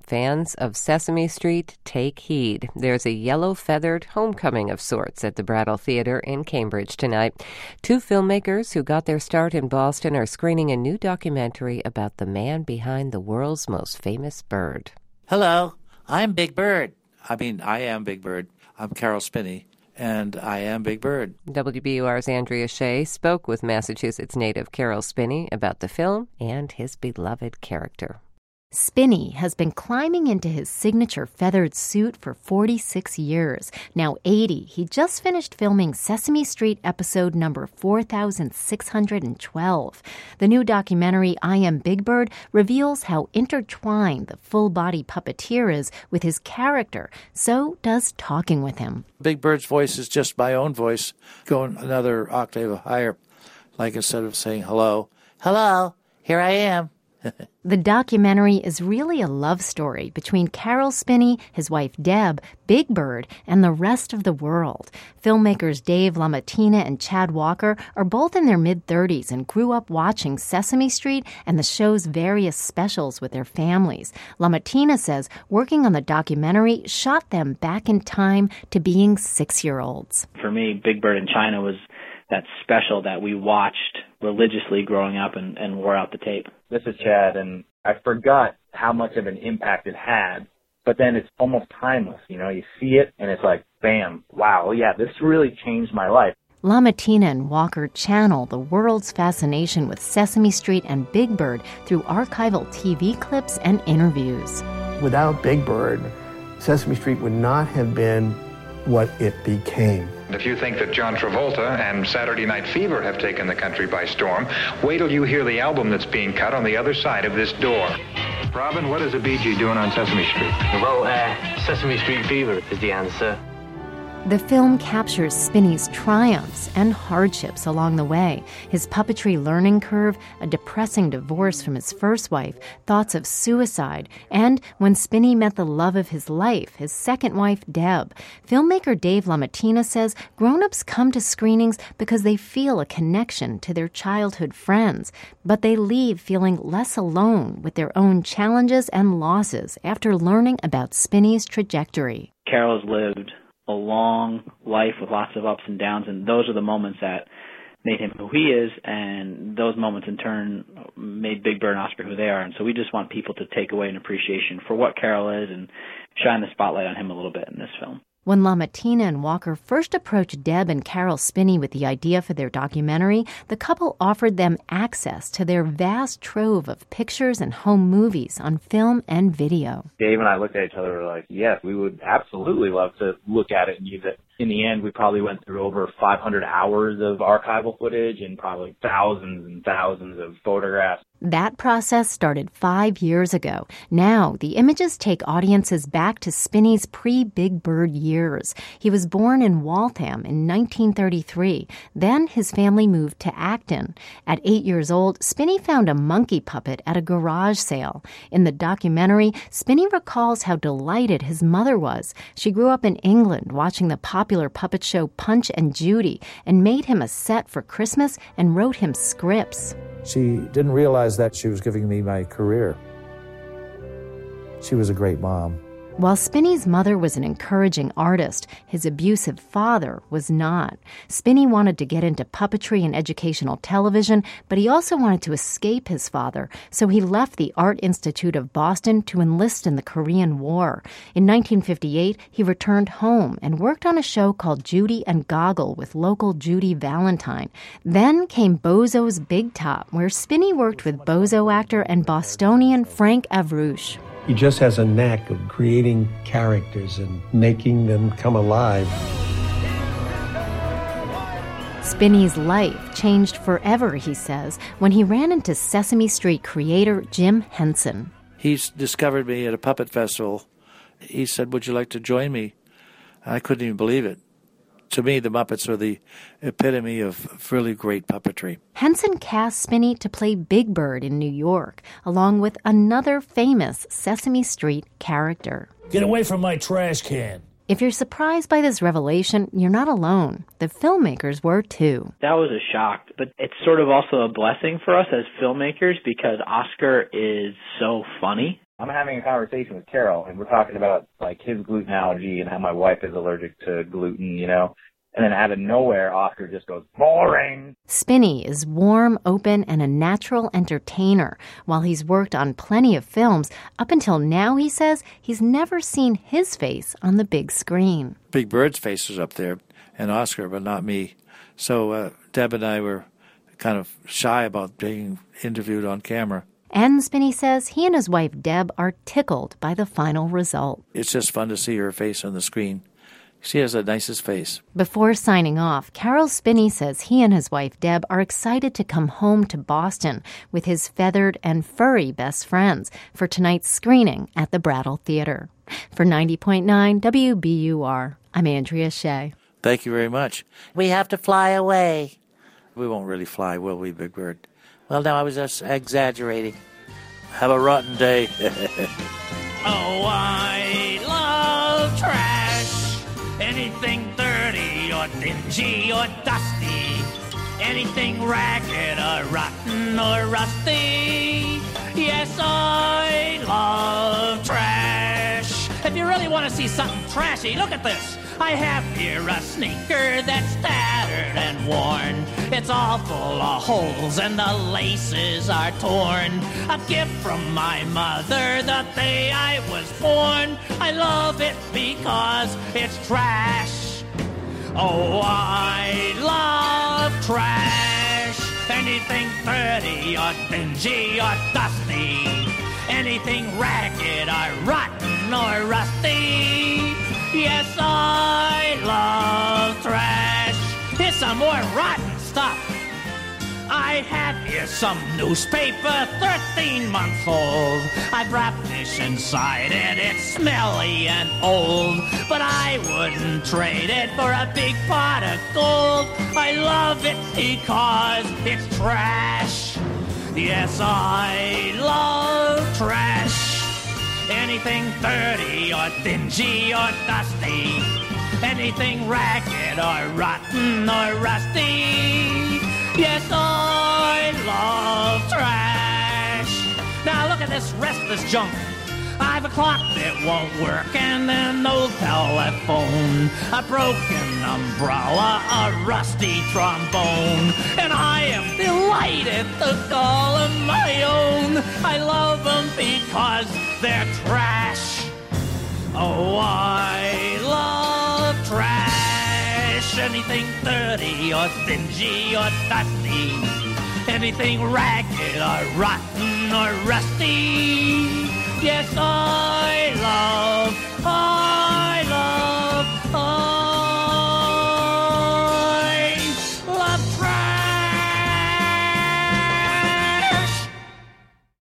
Fans of Sesame Street, take heed. There's a yellow-feathered homecoming of sorts at the Brattle Theater in Cambridge tonight. Two filmmakers who got their start in Boston are screening a new documentary about the man behind the world's most famous bird. Hello, I'm Big Bird. I am Big Bird. I'm Carol Spinney, and I am Big Bird. WBUR's Andrea Shea spoke with Massachusetts native Carol Spinney about the film and his beloved character. Spinney has been climbing into his signature feathered suit for 46 years. Now 80, he just finished filming Sesame Street episode number 4612. The new documentary, I Am Big Bird, reveals how intertwined the full-body puppeteer is with his character. So does talking with him. Big Bird's voice is just my own voice, going another octave higher. Like instead of saying hello, here I am. The documentary is really a love story between Carol Spinney, his wife Deb, Big Bird, and the rest of the world. Filmmakers Dave LaMattina and Chad Walker are both in their mid-30s and grew up watching Sesame Street and the show's various specials with their families. LaMattina says working on the documentary shot them back in time to being 6-year-olds. For me, Big Bird in China was that special that we watched religiously growing up and wore out the tape. This is Chad, and I forgot how much of an impact it had, but then it's almost timeless. You know, you see it, and it's like, bam, wow, yeah, this really changed my life. LaMattina and Walker channel the world's fascination with Sesame Street and Big Bird through archival TV clips and interviews. Without Big Bird, Sesame Street would not have been what it became. If you think that John Travolta and Saturday Night Fever have taken the country by storm, wait till you hear the album that's being cut on the other side of this door. Robin, what is the Bee Gees doing on Sesame Street? Well, Sesame Street Fever is the answer. The film captures Spinney's triumphs and hardships along the way, his puppetry learning curve, a depressing divorce from his first wife, thoughts of suicide, and when Spinney met the love of his life, his second wife, Deb. Filmmaker Dave LaMattina says grown-ups come to screenings because they feel a connection to their childhood friends, but they leave feeling less alone with their own challenges and losses after learning about Spinney's trajectory. Carol's lived a long life with lots of ups and downs, and those are the moments that made him who he is, and those moments in turn made Big Bird and Oscar who they are. And so we just want people to take away an appreciation for what Carol is and shine the spotlight on him a little bit in this film. When LaMattina and Walker first approached Deb and Carol Spinney with the idea for their documentary, the couple offered them access to their vast trove of pictures and home movies on film and video. Dave and I looked at each other and were like, yes, we would absolutely love to look at it and use it. In the end, we probably went through over 500 hours of archival footage and probably thousands and thousands of photographs. That process started 5 years ago. Now, the images take audiences back to Spinney's pre-Big Bird years. He was born in Waltham in 1933. Then his family moved to Acton. At 8 years old, Spinney found a monkey puppet at a garage sale. In the documentary, Spinney recalls how delighted his mother was. She grew up in England watching the popular puppet show Punch and Judy and made him a set for Christmas and wrote him scripts. She didn't realize that she was giving me my career. She was a great mom. While Spinney's mother was an encouraging artist, his abusive father was not. Spinney wanted to get into puppetry and educational television, but he also wanted to escape his father, so he left the Art Institute of Boston to enlist in the Korean War. In 1958, he returned home and worked on a show called Judy and Goggle with local Judy Valentine. Then came Bozo's Big Top, where Spinney worked with Bozo actor and Bostonian Frank Avrush. He just has a knack of creating characters and making them come alive. Spinney's life changed forever, he says, when he ran into Sesame Street creator Jim Henson. He discovered me at a puppet festival. He said, would you like to join me? I couldn't even believe it. To me, the Muppets are the epitome of really great puppetry. Henson cast Spinney to play Big Bird in New York, along with another famous Sesame Street character. Get away from my trash can. If you're surprised by this revelation, you're not alone. The filmmakers were too. That was a shock, but it's sort of also a blessing for us as filmmakers because Oscar is so funny. I'm having a conversation with Carol, and we're talking about, like, his gluten allergy and how my wife is allergic to gluten, you know. And then out of nowhere, Oscar just goes, boring. Spinney is warm, open, and a natural entertainer. While he's worked on plenty of films, up until now, he says, he's never seen his face on the big screen. Big Bird's face was up there, and Oscar, but not me. So Deb and I were kind of shy about being interviewed on camera. And Spinney says he and his wife, Deb, are tickled by the final result. It's just fun to see her face on the screen. She has the nicest face. Before signing off, Carol Spinney says he and his wife, Deb, are excited to come home to Boston with his feathered and furry best friends for tonight's screening at the Brattle Theater. For 90.9 WBUR, I'm Andrea Shea. Thank you very much. We have to fly away. We won't really fly, will we, Big Bird? Well, no, I was just exaggerating. Have a rotten day. Oh, I love trash. Anything dirty or dingy or dusty. Anything ragged or rotten or rusty. Yes, I love trash. If you really want to see something trashy, look at this. I have here a sneaker that's tattered and worn. It's all full of holes and the laces are torn. A gift from my mother the day I was born. I love it because it's trash. Oh, I love trash. Anything dirty or dingy or dusty. Anything ragged or rotten or rusty. Yes, I love trash. Here's some more rotten stuff. I have here some newspaper, 13 months old. I've wrapped this inside and it's smelly and old. But I wouldn't trade it for a big pot of gold. I love it because it's trash. Yes, I love trash. Anything dirty or dingy or dusty. Anything ragged or rotten or rusty. Yes, I love trash. Now look at this rest of this junk. I've a clock that won't work and an old telephone, a broken umbrella, a rusty trombone, and I am delighted to call them my own. I love them because they're trash. Oh, I love trash. Anything dirty or dingy or dusty. Anything ragged or rotten or rusty. Yes, I